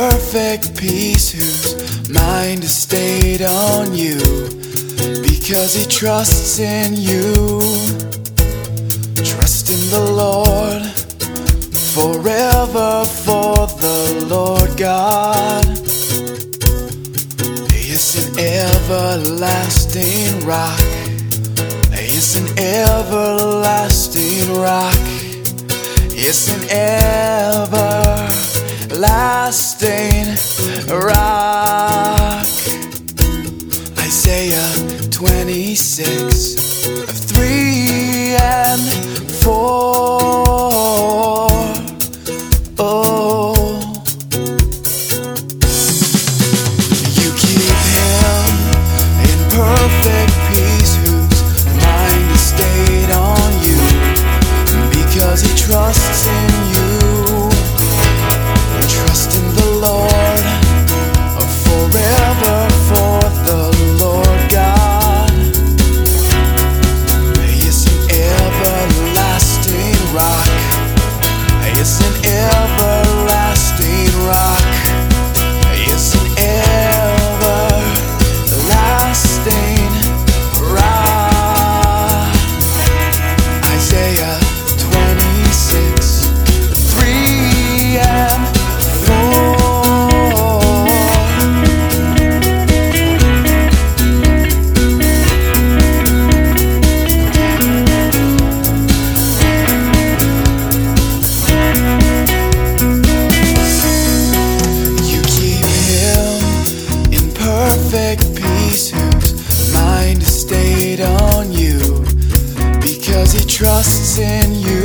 perfect peace, whose mind is stayed on you, because he trusts in you. Trust in the Lord forever, for the Lord God, he is an everlasting rock. He is an everlasting rock. It's an everlasting rock. Isaiah 26:3-4. Oh, you keep him in perfect peace, whose mind is stayed on you, because he trusts in you. Trust in the Lord forever, for the Lord God, he is an everlasting rock. He is an everlasting rock. He is an everlasting rock. Isaiah 26:3-4. You keep him in perfect peace, whose mind is stayed on you, because he trusts in you.